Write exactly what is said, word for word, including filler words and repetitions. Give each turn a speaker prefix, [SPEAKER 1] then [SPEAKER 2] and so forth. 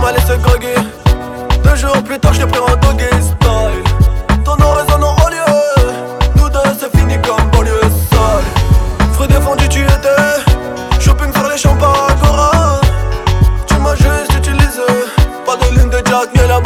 [SPEAKER 1] allait se grogger. Deux jours plus tard, je te prends